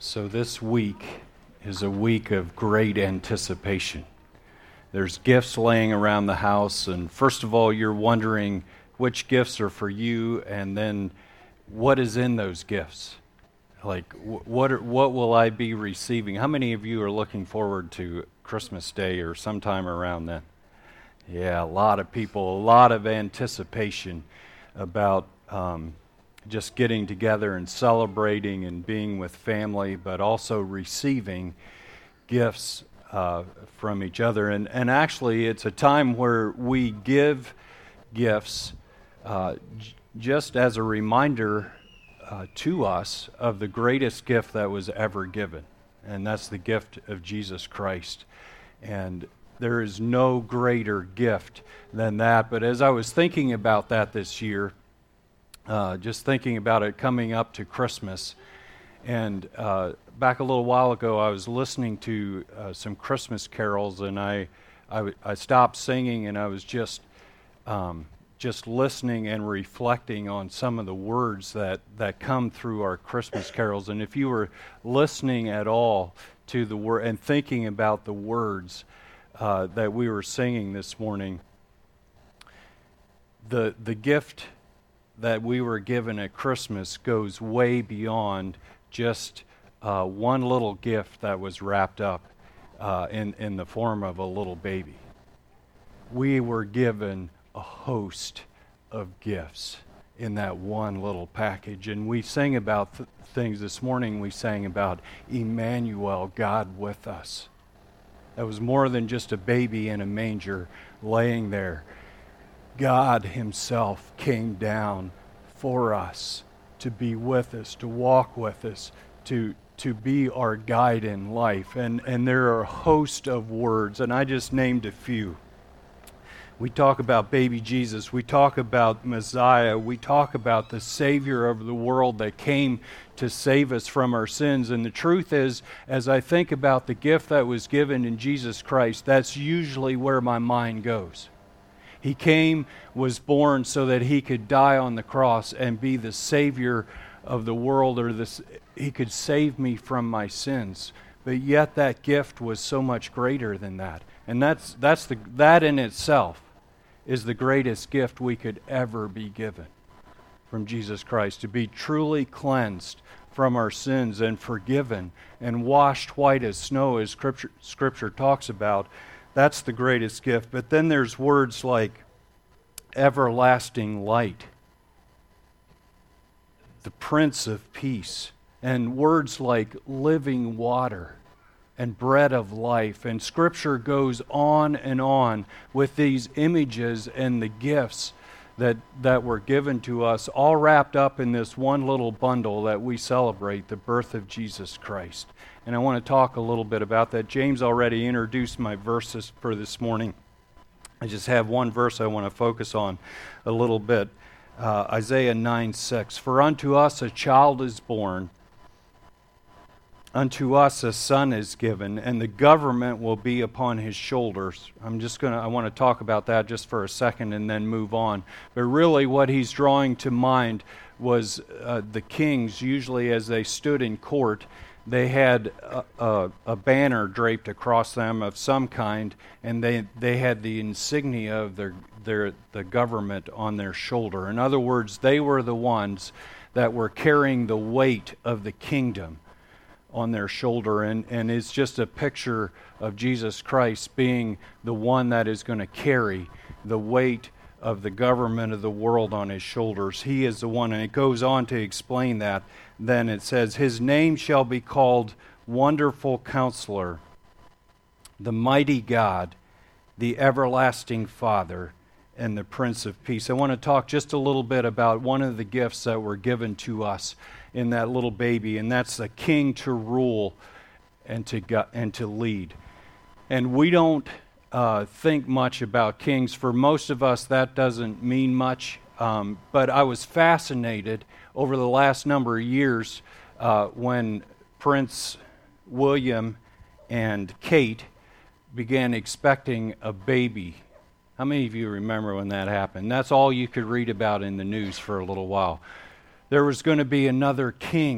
So this week is a week of great anticipation. There's gifts laying around the house, and first of all, you're wondering which gifts are for you, and then what is in those gifts? Like, what will I be receiving? How many of you are looking forward to Christmas Day or sometime around then? Yeah, a lot of people, a lot of anticipation about just getting together and celebrating and being with family, but also receiving gifts from each other. And actually, it's a time where we give gifts just as a reminder to us of the greatest gift that was ever given, and that's the gift of Jesus Christ. And there is no greater gift than that. But as I was thinking about that this year, just thinking about it coming up to Christmas, and back a little while ago I was listening to some Christmas carols, and I stopped singing, and I was just listening and reflecting on some of the words that come through our Christmas carols. And if you were listening at all to the word and thinking about the words that we were singing this morning, the gift that we were given at Christmas goes way beyond just one little gift that was wrapped up in the form of a little baby. We were given a host of gifts in that one little package. And we sang about things this morning. We sang about Emmanuel, God with us. That was more than just a baby in a manger laying there. God himself came down for us to be with us, to walk with us, to be our guide in life. And there are a host of words, and I just named a few. We talk about baby Jesus. We talk about Messiah. We talk about the Savior of the world that came to save us from our sins. And the truth is, as I think about the gift that was given in Jesus Christ, that's usually where my mind goes. He came, was born so that he could die on the cross and be the Savior of the world, or he could save me from my sins. But yet that gift was so much greater than that. And that in itself is the greatest gift we could ever be given from Jesus Christ, to be truly cleansed from our sins and forgiven and washed white as snow, as Scripture talks about. That's the greatest gift. But then there's words like everlasting light, the Prince of Peace, and words like living water and bread of life. And Scripture goes on and on with these images and the gifts that were given to us, all wrapped up in this one little bundle that we celebrate, the birth of Jesus Christ. And I want to talk a little bit about that. James already introduced my verses for this morning. I just have one verse I want to focus on a little bit. Isaiah 9:6. For unto us a child is born, unto us a son is given, and the government will be upon his shoulders. I want to talk about that just for a second and then move on. But really what he's drawing to mind was the kings, usually as they stood in court, they had a banner draped across them of some kind, and they had the insignia of the government on their shoulder. In other words, they were the ones that were carrying the weight of the kingdom on their shoulder, and it's just a picture of Jesus Christ being the one that is going to carry the weight of the government of the world on his shoulders. He is the one, and it goes on to explain that. Then it says, his name shall be called Wonderful Counselor, the Mighty God, the Everlasting Father, and the Prince of Peace. I want to talk just a little bit about one of the gifts that were given to us in that little baby, and that's the king to rule and to lead. And we don't think much about kings. For most of us, that doesn't mean much. But I was fascinated over the last number of years when Prince William and Kate began expecting a baby. How many of you remember when that happened? That's all you could read about in the news for a little while. There was going to be another king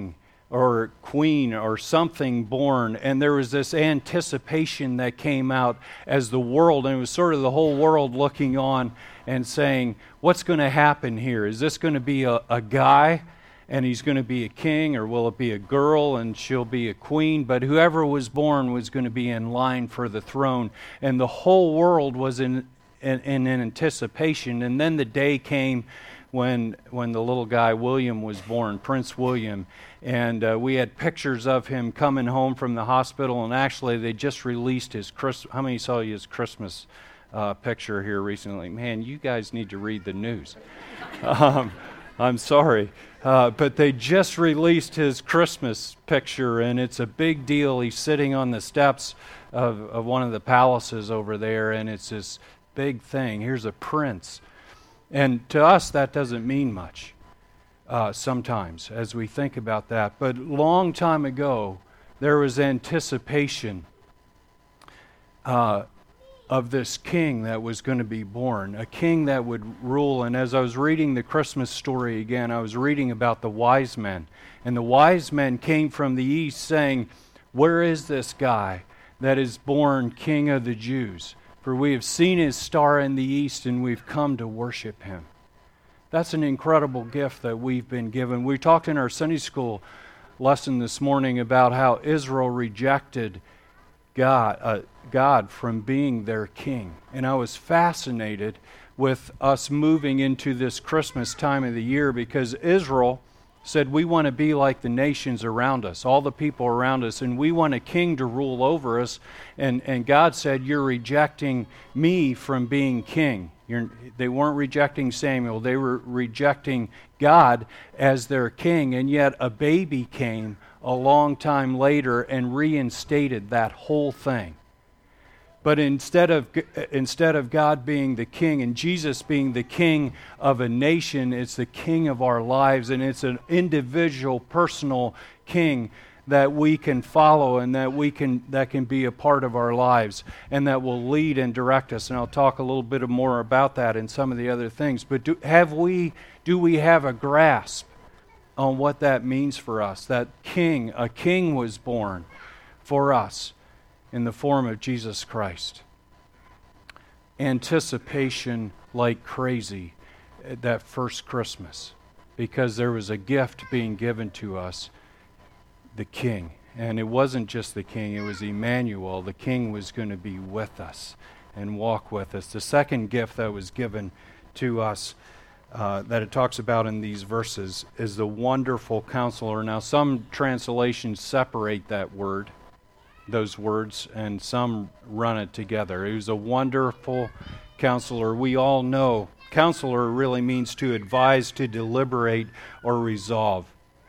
or queen or something born, and there was this anticipation that came out as the world, and it was sort of the whole world looking on and saying, what's going to happen here? Is this going to be a guy and he's going to be a king, or will it be a girl and she'll be a queen? But whoever was born was going to be in line for the throne, and the whole world was in anticipation. And then the day came when the little guy William was born, Prince William, and we had pictures of him coming home from the hospital, and actually they just released his Christmas. How many saw his Christmas picture here recently? Man, you guys need to read the news. I'm sorry, but they just released his Christmas picture, and it's a big deal. He's sitting on the steps of one of the palaces over there, and it's this big thing. Here's a prince. And to us, that doesn't mean much sometimes as we think about that. But long time ago, there was anticipation of this king that was going to be born, a king that would rule. And as I was reading the Christmas story again, I was reading about the wise men. And the wise men came from the east saying, where is this guy that is born King of the Jews? For we have seen his star in the east, and we've come to worship him. That's an incredible gift that we've been given. We talked in our Sunday school lesson this morning about how Israel rejected God from being their king. And I was fascinated with us moving into this Christmas time of the year, because Israel said, we want to be like the nations around us, all the people around us, and we want a king to rule over us. And God said, you're rejecting me from being king. They weren't rejecting Samuel. They were rejecting God as their king. And yet a baby came a long time later and reinstated that whole thing. But instead of God being the king and Jesus being the king of a nation, it's the king of our lives, and it's an individual, personal king that we can follow and that can be a part of our lives and that will lead and direct us. And I'll talk a little bit more about that in some of the other things. But do we have a grasp on what that means for us? That a king was born for us in the form of Jesus Christ. Anticipation like crazy that first Christmas, because there was a gift being given to us, the King. And it wasn't just the King, it was Emmanuel. The King was going to be with us and walk with us. The second gift that was given to us that it talks about in these verses is the Wonderful Counselor. Now, some translations separate those words, and some run it together. He was a wonderful counselor. We all know counselor really means to advise, to deliberate, or resolve.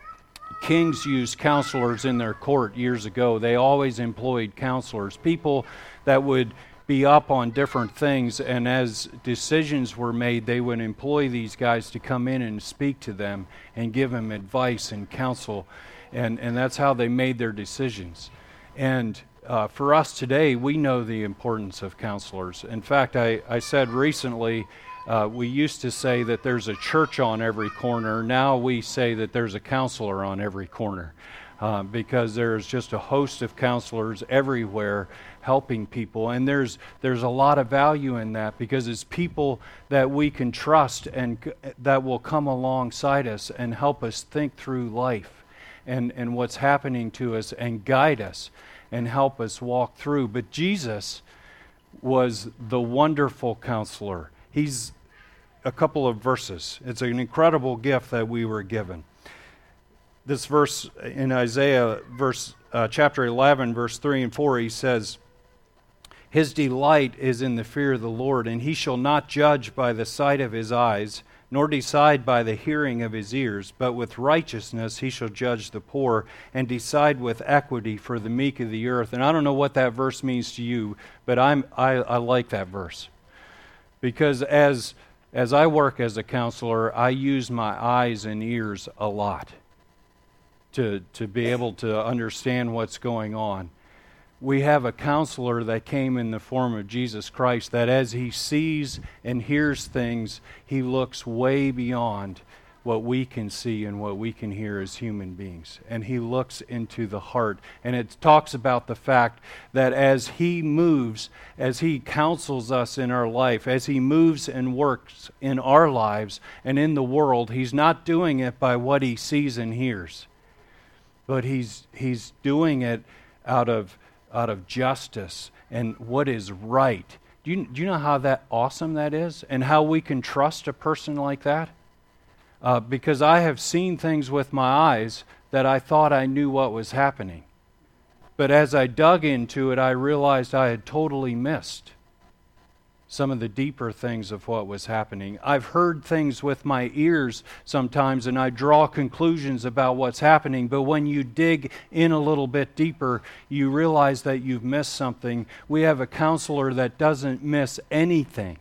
Kings used counselors in their court years ago. They always employed counselors, people that would be up on different things, and as decisions were made, they would employ these guys to come in and speak to them and give them advice and counsel, and that's how they made their decisions. And for us today, we know the importance of counselors. In fact, I said recently, we used to say that there's a church on every corner. Now we say that there's a counselor on every corner, because there's just a host of counselors everywhere helping people. And there's a lot of value in that, because it's people that we can trust and that will come alongside us and help us think through life and what's happening to us and guide us and help us walk through. But Jesus was the Wonderful Counselor. He's a couple of verses. It's an incredible gift that we were given. This verse in Isaiah, chapter 11, verse 3 and 4, he says, his delight is in the fear of the Lord, and he shall not judge by the sight of his eyes, nor decide by the hearing of his ears, but with righteousness he shall judge the poor, and decide with equity for the meek of the earth. And I don't know what that verse means to you, but I like that verse. Because as I work as a counselor, I use my eyes and ears a lot to be able to understand what's going on. We have a counselor that came in the form of Jesus Christ, that as he sees and hears things, he looks way beyond what we can see and what we can hear as human beings. And he looks into the heart. And it talks about the fact that as he moves, as he counsels us in our life, as he moves and works in our lives and in the world, he's not doing it by what he sees and hears, but he's doing it out of justice and what is right. Do you know how awesome that is, and how we can trust a person like that? Because I have seen things with my eyes that I thought I knew what was happening. But as I dug into it, I realized I had totally missed some of the deeper things of what was happening. I've heard things with my ears sometimes, and I draw conclusions about what's happening. But when you dig in a little bit deeper, you realize that you've missed something. We have a counselor that doesn't miss anything.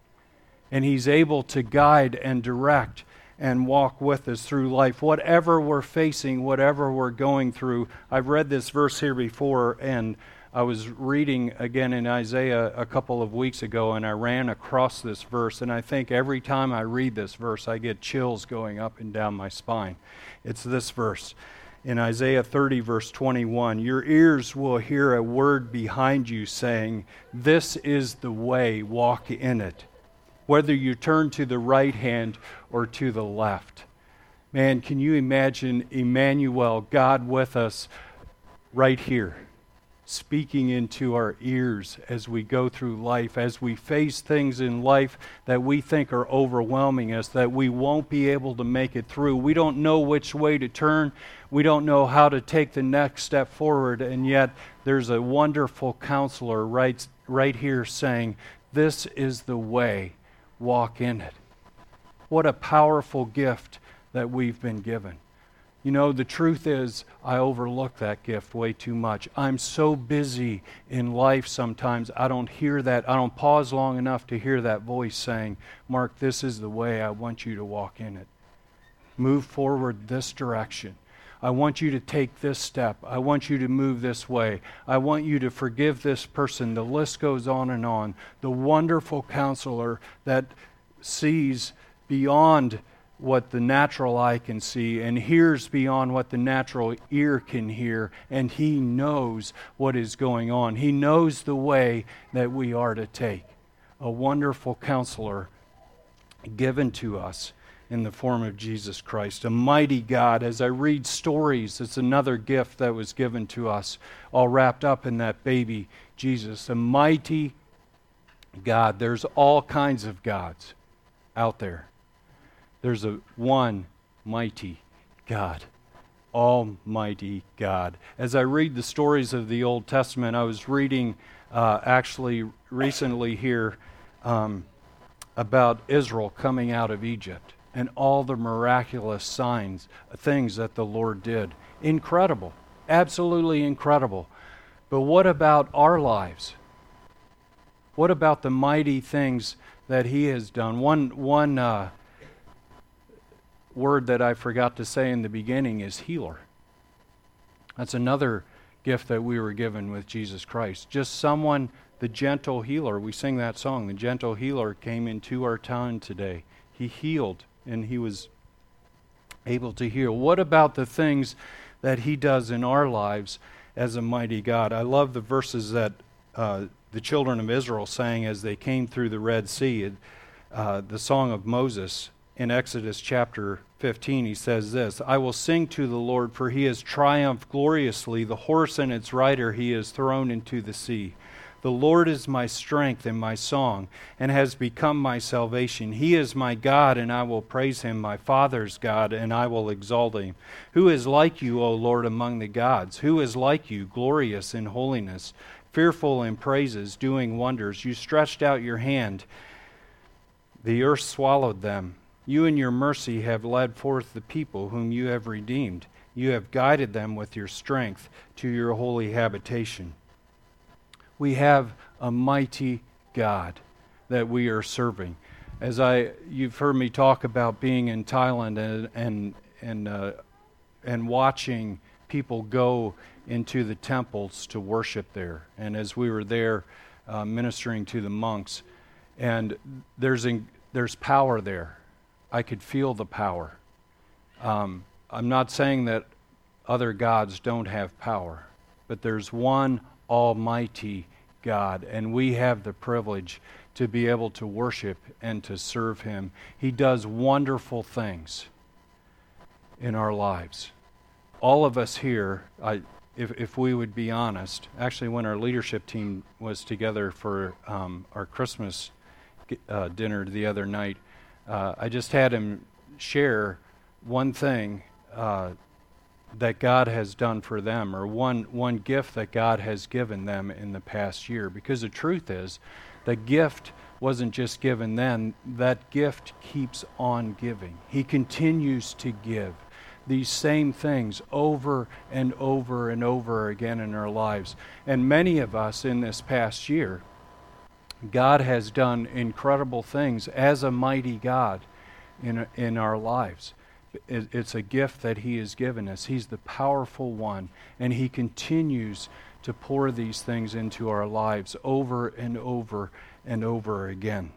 And he's able to guide and direct and walk with us through life. Whatever we're facing, whatever we're going through. I've read this verse here before, and I was reading again in Isaiah a couple of weeks ago, and I ran across this verse, and I think every time I read this verse, I get chills going up and down my spine. It's this verse. In Isaiah 30, verse 21, your ears will hear a word behind you saying, this is the way, walk in it, whether you turn to the right hand or to the left. Man, can you imagine Emmanuel, God with us, right here, speaking into our ears as we go through life, as we face things in life that we think are overwhelming us, that we won't be able to make it through. We don't know which way to turn. We don't know how to take the next step forward, and yet there's a wonderful counselor right here saying, this is the way. Walk in it. What a powerful gift that we've been given. You know, the truth is, I overlook that gift way too much. I'm so busy in life sometimes, I don't hear that. I don't pause long enough to hear that voice saying, Mark, this is the way. I want you to walk in it. Move forward this direction. I want you to take this step. I want you to move this way. I want you to forgive this person. The list goes on and on. The wonderful counselor that sees beyond what the natural eye can see and hears beyond what the natural ear can hear, and he knows what is going on. He knows the way that we are to take. A wonderful counselor given to us in the form of Jesus Christ, a mighty God. As I read stories, it's another gift that was given to us, all wrapped up in that baby Jesus, a mighty God. There's all kinds of gods out there. There's a one mighty God, almighty God. As I read the stories of the Old Testament, I was reading actually recently here about Israel coming out of Egypt and all the miraculous things that the Lord did. Incredible, absolutely incredible. But what about our lives? What about the mighty things that He has done? One word that I forgot to say in the beginning is healer. That's another gift that we were given with Jesus Christ. Just someone, the gentle healer. We sing that song, the gentle healer came into our town today. He healed, and He was able to heal. What about the things that He does in our lives as a mighty God? I love the verses that the children of Israel sang as they came through the Red Sea. The song of Moses in Exodus chapter 15, he says this, I will sing to the Lord, for He has triumphed gloriously. The horse and its rider He has thrown into the sea. The Lord is my strength and my song, and has become my salvation. He is my God, and I will praise Him, my Father's God, and I will exalt Him. Who is like you, O Lord, among the gods? Who is like you, glorious in holiness, fearful in praises, doing wonders? You stretched out your hand. The earth swallowed them. You in your mercy have led forth the people whom you have redeemed. You have guided them with your strength to your holy habitation. We have a mighty God that we are serving. You've heard me talk about being in Thailand and watching people go into the temples to worship there. And as we were there ministering to the monks, and there's power there. I could feel the power. I'm not saying that other gods don't have power, but there's one almighty God, and we have the privilege to be able to worship and to serve Him. He does wonderful things in our lives. All of us here, if we would be honest, actually when our leadership team was together for our Christmas dinner the other night, I just had him share one thing that God has done for them, or one gift that God has given them in the past year. Because the truth is, the gift wasn't just given then, that gift keeps on giving. He continues to give these same things over and over and over again in our lives. And many of us in this past year, God has done incredible things as a mighty God in our lives. It's a gift that He has given us. He's the powerful one, and He continues to pour these things into our lives over and over and over again.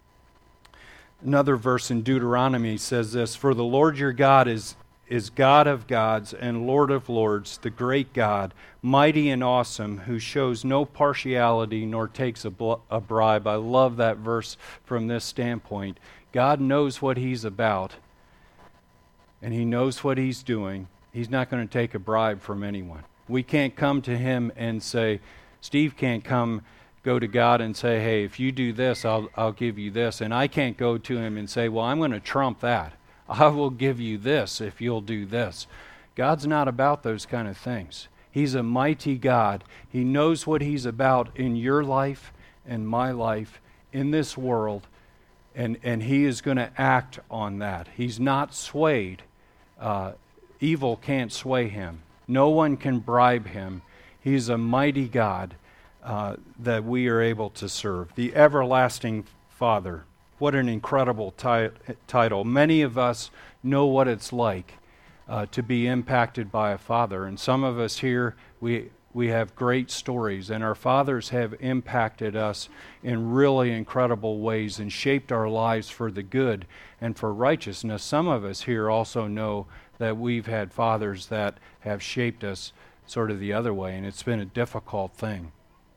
Another verse in Deuteronomy says this, "For the Lord your God is God of gods and Lord of lords, the great God, mighty and awesome, who shows no partiality nor takes a bribe." I love that verse from this standpoint. God knows what He's about, and He knows what He's doing. He's not going to take a bribe from anyone. We can't come to Him and say, Steve can't go to God and say, hey, if you do this, I'll give you this. And I can't go to Him and say, well, I'm going to trump that. I will give you this if you'll do this. God's not about those kind of things. He's a mighty God. He knows what He's about in your life and my life in this world, and He is going to act on that. He's not swayed. Evil can't sway Him. No one can bribe Him. He's a mighty God that we are able to serve. The Everlasting Father. What an incredible title. Many of us know what it's like to be impacted by a father. And some of us here, we have great stories. And our fathers have impacted us in really incredible ways and shaped our lives for the good and for righteousness. Some of us here also know that we've had fathers that have shaped us sort of the other way. And it's been a difficult thing.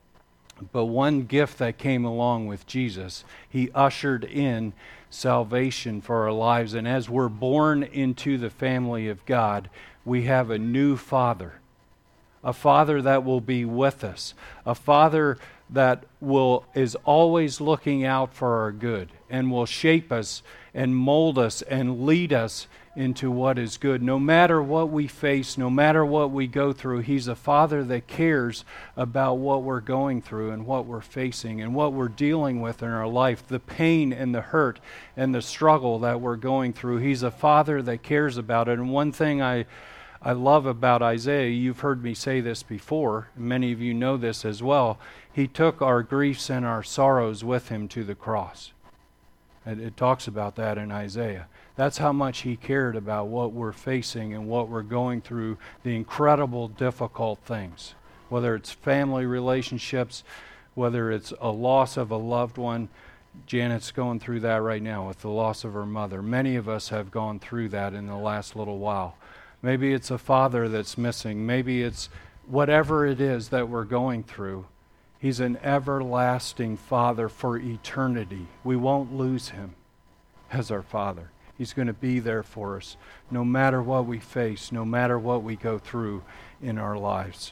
But one gift that came along with Jesus, He ushered in salvation for our lives. And as we're born into the family of God, we have a new Father. A Father that will be with us. A Father that is always looking out for our good and will shape us and mold us and lead us into what is good. No matter what we face, no matter what we go through, He's a Father that cares about what we're going through and what we're facing and what we're dealing with in our life, the pain and the hurt and the struggle that we're going through. He's a Father that cares about it. And one thing I love about Isaiah, you've heard me say this before, and many of you know this as well, He took our griefs and our sorrows with Him to the cross. And it talks about that in Isaiah. That's how much He cared about what we're facing and what we're going through, the incredible, difficult things. Whether it's family relationships, whether it's a loss of a loved one. Janet's going through that right now with the loss of her mother. Many of us have gone through that in the last little while. Maybe it's a father that's missing. Maybe it's whatever it is that we're going through. He's an everlasting Father for eternity. We won't lose Him as our Father. He's going to be there for us no matter what we face, no matter what we go through in our lives.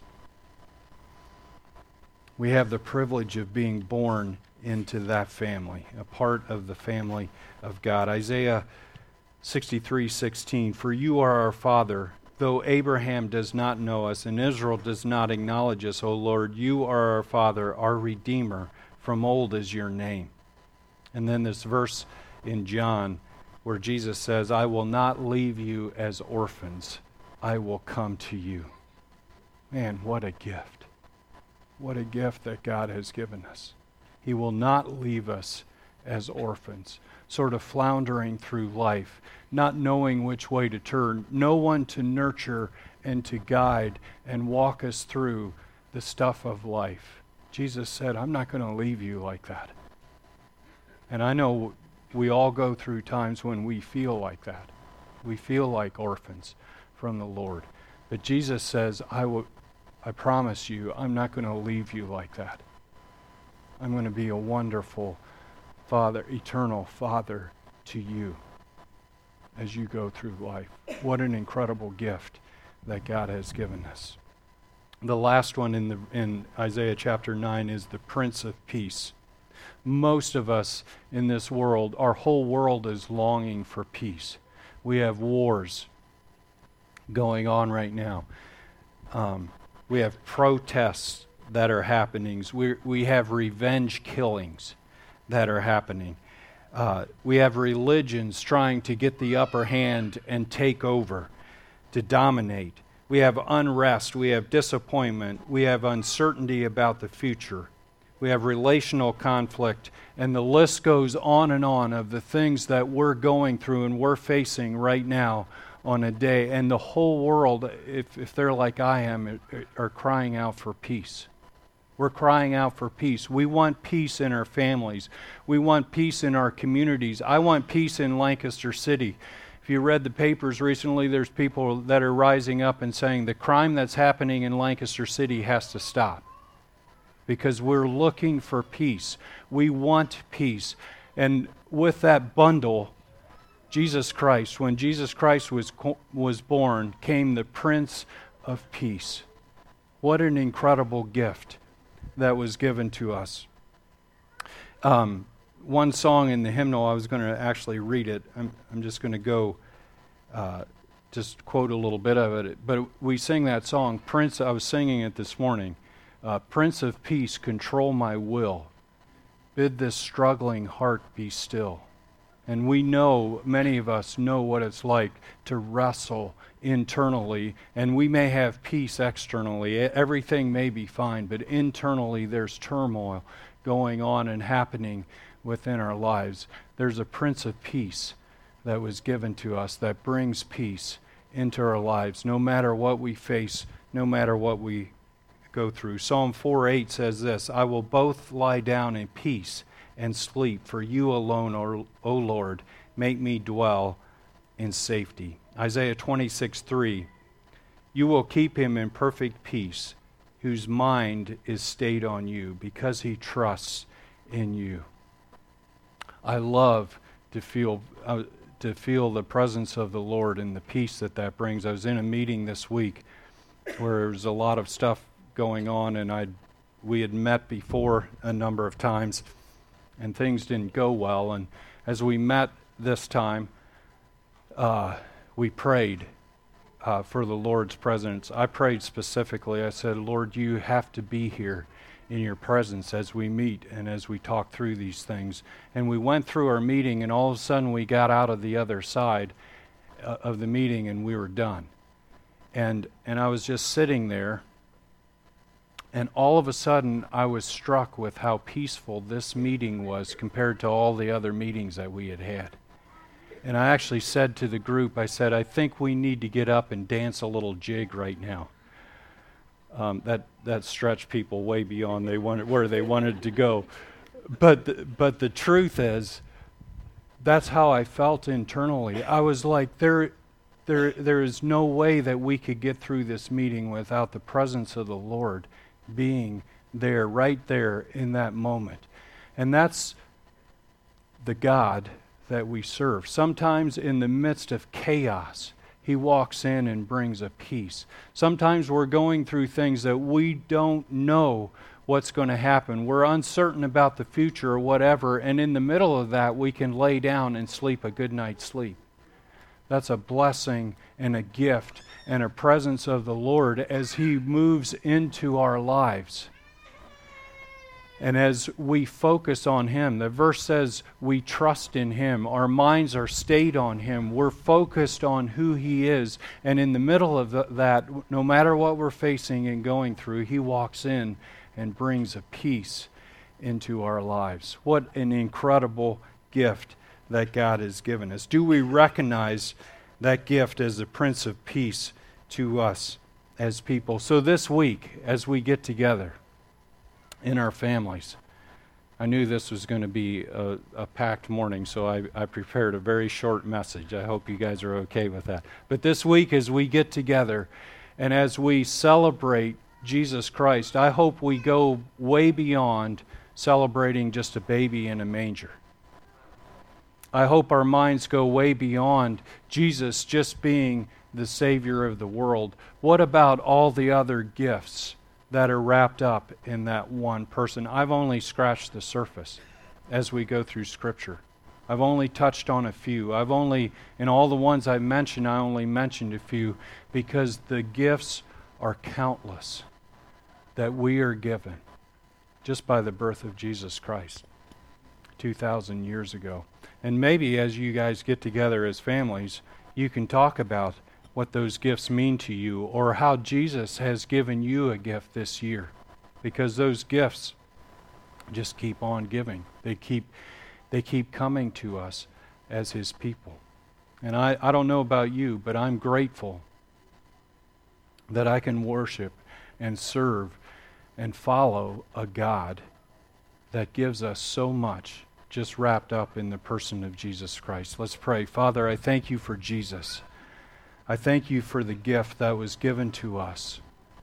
We have the privilege of being born into that family, a part of the family of God. Isaiah 63:16, "For you are our Father, though Abraham does not know us and Israel does not acknowledge us, O Lord, you are our Father, our Redeemer. From old is your name." And then this verse in John where Jesus says, "I will not leave you as orphans. I will come to you." Man, what a gift. What a gift that God has given us. He will not leave us as orphans, sort of floundering through life, not knowing which way to turn, no one to nurture and to guide and walk us through the stuff of life. Jesus said, I'm not going to leave you like that. And I know we all go through times when we feel like that, We feel like orphans from the Lord. But Jesus says, I promise you, I'm not going to leave you like that. I'm going to be a wonderful Father, eternal Father to you as you go through life. What an incredible gift that God has given us. The last one in Isaiah chapter 9 is the Prince of Peace. Most of us in this world, our whole world is longing for peace. We have wars going on right now. We have protests that are happening. We have revenge killings that are happening. We have religions trying to get the upper hand and take over, to dominate. We have unrest. We have disappointment. We have uncertainty about the future. We have relational conflict. And the list goes on and on of the things that we're going through and we're facing right now on a day. And the whole world, if they're like I am, are crying out for peace. We're crying out for peace. We want peace in our families. We want peace in our communities. I want peace in Lancaster City. If you read the papers recently, there's people that are rising up and saying the crime that's happening in Lancaster City has to stop. Because we're looking for peace. We want peace. And with that bundle, Jesus Christ, when Jesus Christ was born, came the Prince of Peace. What an incredible gift that was given to us. One song in the hymnal, I was going to actually read it. I'm just going to go just quote a little bit of it. But we sing that song, Prince, I was singing it this morning. Prince of Peace, control my will. Bid this struggling heart be still. And we know, many of us know what it's like to wrestle internally, and we may have peace externally. Everything may be fine, but internally there's turmoil going on and happening within our lives. There's a Prince of Peace that was given to us that brings peace into our lives, no matter what we face, no matter what we go through. Psalm 4:8 says this, I will both lie down in peace and sleep, for you alone, O Lord, make me dwell in safety. Isaiah 26:3, you will keep him in perfect peace, whose mind is stayed on you, because he trusts in you. I love to feel the presence of the Lord and the peace that brings. I was in a meeting this week where there was a lot of stuff going on, and we had met before a number of times, and things didn't go well. And as we met this time, we prayed for the Lord's presence. I prayed specifically. I said, Lord, you have to be here in your presence as we meet and as we talk through these things. And we went through our meeting, and all of a sudden we got out of the other side of the meeting, and we were done. And I was just sitting there, and all of a sudden I was struck with how peaceful this meeting was compared to all the other meetings that we had had. And I actually said to the group, I said, I think we need to get up and dance a little jig right now. That stretched people way beyond where they wanted to go. But the truth is, that's how I felt internally. I was like, there is no way that we could get through this meeting without the presence of the Lord being there, right there in that moment. And that's the God that we serve. Sometimes in the midst of chaos, he walks in and brings a peace. Sometimes we're going through things that we don't know what's going to happen. We're uncertain about the future or whatever, and in the middle of that, we can lay down and sleep a good night's sleep. That's a blessing and a gift and a presence of the Lord as he moves into our lives. And as we focus on him, the verse says we trust in him. Our minds are stayed on him. We're focused on who he is. And in the middle of that, no matter what we're facing and going through, he walks in and brings a peace into our lives. What an incredible gift that God has given us. Do we recognize that gift as the Prince of Peace to us as people? So this week, as we get together in our families, I knew this was going to be a packed morning, so I prepared a very short message. I hope you guys are okay with that. But this week, as we get together and as we celebrate Jesus Christ, I hope we go way beyond celebrating just a baby in a manger. I hope our minds go way beyond Jesus just being the Savior of the world. What about all the other gifts that are wrapped up in that one person? I've only scratched the surface as we go through Scripture. I've only touched on a few. In all the ones I mentioned, I only mentioned a few because the gifts are countless that we are given just by the birth of Jesus Christ 2,000 years ago. And maybe as you guys get together as families, you can talk about what those gifts mean to you or how Jesus has given you a gift this year. Because those gifts just keep on giving. They keep coming to us as His people. And I don't know about you, but I'm grateful that I can worship and serve and follow a God that gives us so much just wrapped up in the person of Jesus Christ. Let's pray. Father, I thank you for Jesus. I thank you for the gift that was given to us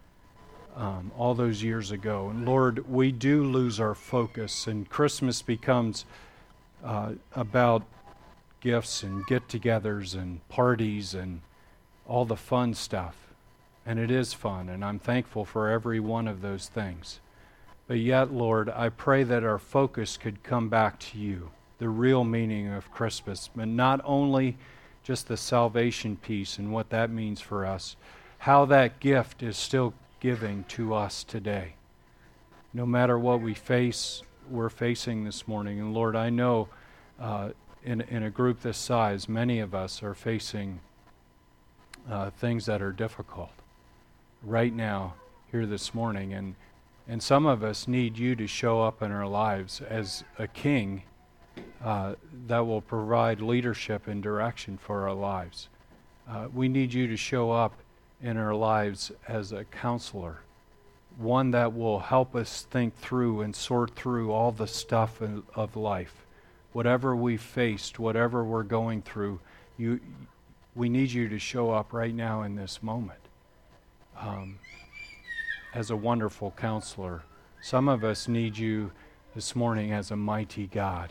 all those years ago. And Lord, we do lose our focus, and Christmas becomes about gifts and get-togethers and parties and all the fun stuff. And it is fun, and I'm thankful for every one of those things. But yet, Lord, I pray that our focus could come back to you, the real meaning of Christmas, but not only just the salvation piece and what that means for us, how that gift is still giving to us today. No matter what we're facing this morning. And Lord, I know in a group this size, many of us are facing things that are difficult right now, here this morning. And some of us need you to show up in our lives as a king that will provide leadership and direction for our lives. We need you to show up in our lives as a counselor, one that will help us think through and sort through all the stuff of life. Whatever we've faced, whatever we're going through, we need you to show up right now in this moment as a wonderful counselor. Some of us need you this morning as a mighty God.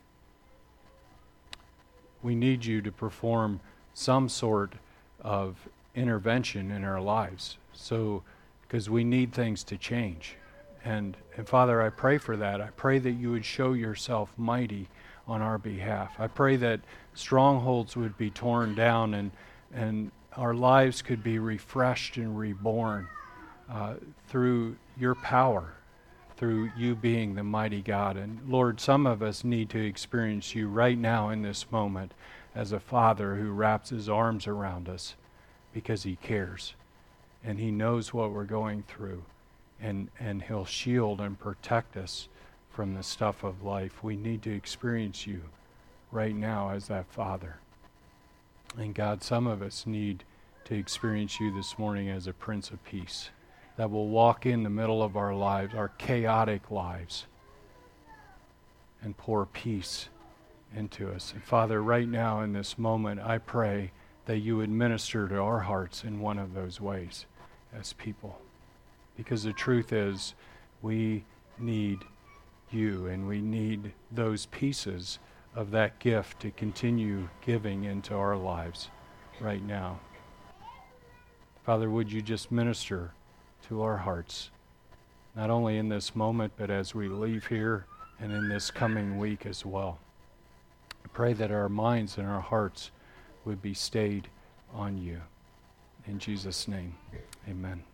We need you to perform some sort of intervention in our lives, because we need things to change. And Father, I pray for that. I pray that you would show yourself mighty on our behalf. I pray that strongholds would be torn down and our lives could be refreshed and reborn through your power, through you being the mighty God. And Lord, some of us need to experience you right now in this moment as a father who wraps his arms around us because he cares and he knows what we're going through, and he'll shield and protect us from the stuff of life. We need to experience you right now as that father. And God, some of us need to experience you this morning as a Prince of Peace that will walk in the middle of our lives, our chaotic lives, and pour peace into us. And Father, right now in this moment, I pray that you would minister to our hearts in one of those ways as people. Because the truth is, we need you, and we need those pieces of that gift to continue giving into our lives right now. Father, would you just minister to our hearts, not only in this moment, but as we leave here and in this coming week as well. I pray that our minds and our hearts would be stayed on you. In Jesus' name, amen.